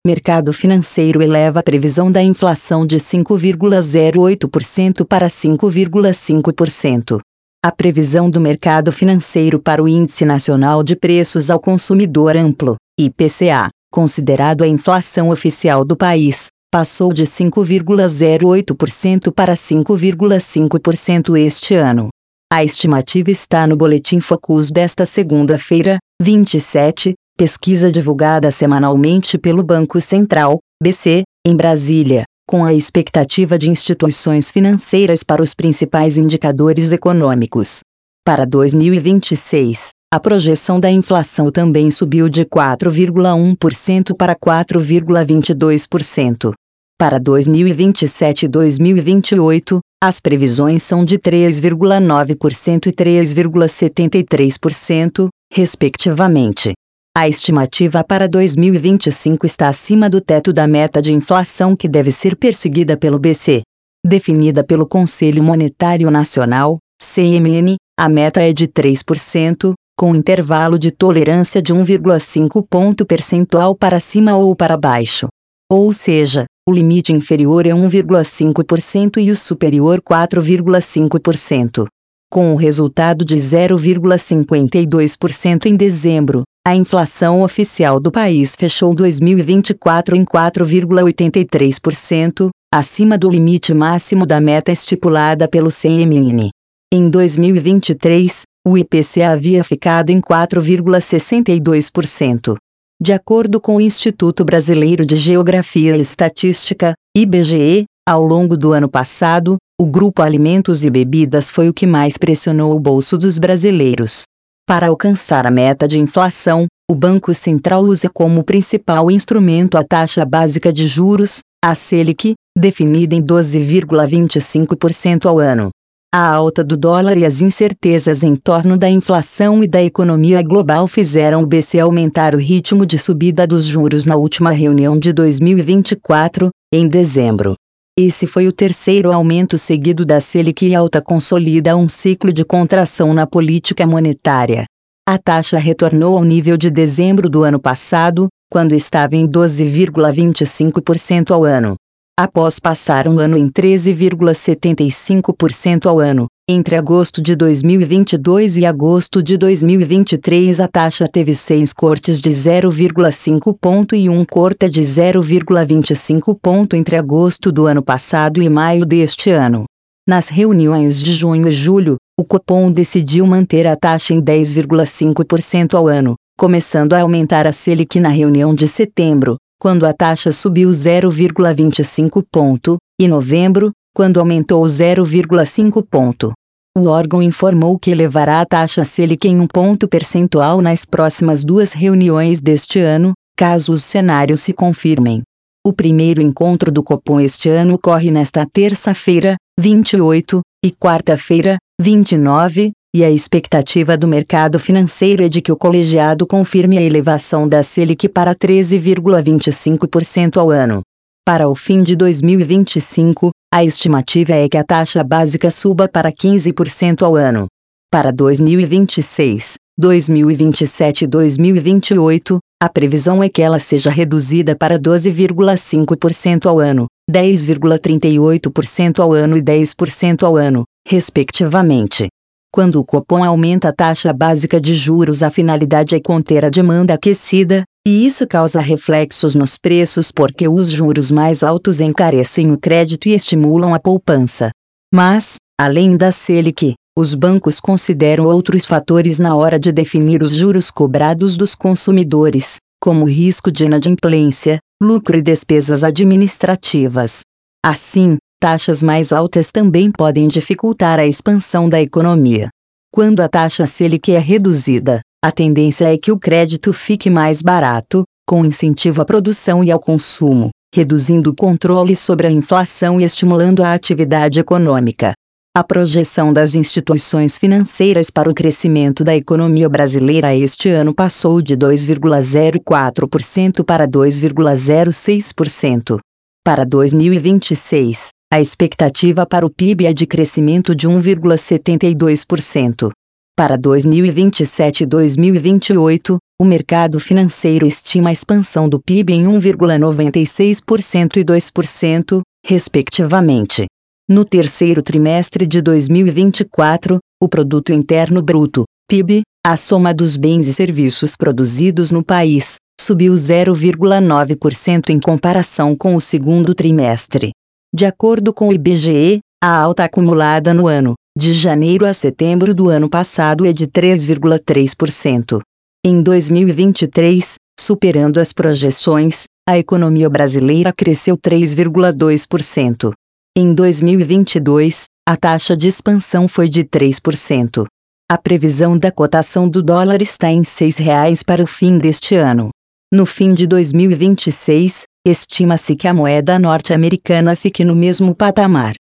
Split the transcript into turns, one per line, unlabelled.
Mercado financeiro eleva a previsão da inflação de 5,08% para 5,5%. A previsão do mercado financeiro para o Índice Nacional de Preços ao Consumidor Amplo, IPCA, considerado a inflação oficial do país, passou de 5,08% para 5,5% este ano. A estimativa está no Boletim Focus desta segunda-feira, 27, pesquisa divulgada semanalmente pelo Banco Central, BC, em Brasília, com a expectativa de instituições financeiras para os principais indicadores econômicos. Para 2026, a projeção da inflação também subiu de 4,1% para 4,22%. Para 2027 e 2028, as previsões são de 3,9% e 3,73%, respectivamente. A estimativa para 2025 está acima do teto da meta de inflação que deve ser perseguida pelo BC. Definida pelo Conselho Monetário Nacional, CMN, a meta é de 3%, com intervalo de tolerância de 1,5 ponto percentual para cima ou para baixo. Ou seja, o limite inferior é 1,5% e o superior 4,5%. Com o resultado de 0,52% em dezembro, a inflação oficial do país fechou 2024 em 4,83%, acima do limite máximo da meta estipulada pelo CMN. Em 2023, o IPCA havia ficado em 4,62%. De acordo com o Instituto Brasileiro de Geografia e Estatística, IBGE, ao longo do ano passado, o grupo Alimentos e Bebidas foi o que mais pressionou o bolso dos brasileiros. Para alcançar a meta de inflação, o Banco Central usa como principal instrumento a taxa básica de juros, a Selic, definida em 12,25% ao ano. A alta do dólar e as incertezas em torno da inflação e da economia global fizeram o BC aumentar o ritmo de subida dos juros na última reunião de 2024, em dezembro. Esse foi o terceiro aumento seguido da Selic e alta consolida um ciclo de contração na política monetária. A taxa retornou ao nível de dezembro do ano passado, quando estava em 12,25% ao ano. Após passar um ano em 13,75% ao ano, entre agosto de 2022 e agosto de 2023 a taxa teve 6 cortes de 0,5 ponto e um corte de 0,25 ponto entre agosto do ano passado e maio deste ano. Nas reuniões de junho e julho, o Copom decidiu manter a taxa em 10,5% ao ano, começando a aumentar a Selic na reunião de setembro, quando a taxa subiu 0,25 ponto, e novembro, quando aumentou 0,5 ponto. O órgão informou que elevará a taxa Selic em 1 ponto percentual nas próximas 2 reuniões deste ano, caso os cenários se confirmem. O primeiro encontro do Copom este ano ocorre nesta terça-feira, 28, e quarta-feira, 29, e a expectativa do mercado financeiro é de que o colegiado confirme a elevação da Selic para 13,25% ao ano. Para o fim de 2025, a estimativa é que a taxa básica suba para 15% ao ano. Para 2026, 2027 e 2028, a previsão é que ela seja reduzida para 12,5% ao ano, 10,38% ao ano e 10% ao ano, respectivamente. Quando o Copom aumenta a taxa básica de juros, a finalidade é conter a demanda aquecida, e isso causa reflexos nos preços porque os juros mais altos encarecem o crédito e estimulam a poupança. Mas, além da Selic, os bancos consideram outros fatores na hora de definir os juros cobrados dos consumidores, como o risco de inadimplência, lucro e despesas administrativas. Assim, taxas mais altas também podem dificultar a expansão da economia. Quando a taxa Selic é reduzida, a tendência é que o crédito fique mais barato, com incentivo à produção e ao consumo, reduzindo o controle sobre a inflação e estimulando a atividade econômica. A projeção das instituições financeiras para o crescimento da economia brasileira este ano passou de 2,04% para 2,06%. Para 2026, a expectativa para o PIB é de crescimento de 1,72%. Para 2027 e 2028, o mercado financeiro estima a expansão do PIB em 1,96% e 2%, respectivamente. No terceiro trimestre de 2024, o Produto Interno Bruto, PIB, a soma dos bens e serviços produzidos no país, subiu 0,9% em comparação com o segundo trimestre. De acordo com o IBGE, a alta acumulada no ano, de janeiro a setembro do ano passado, é de 3,3%. Em 2023, superando as projeções, a economia brasileira cresceu 3,2%. Em 2022, a taxa de expansão foi de 3%. A previsão da cotação do dólar está em R$ 6,00 para o fim deste ano. No fim de 2026, estima-se que a moeda norte-americana fique no mesmo patamar.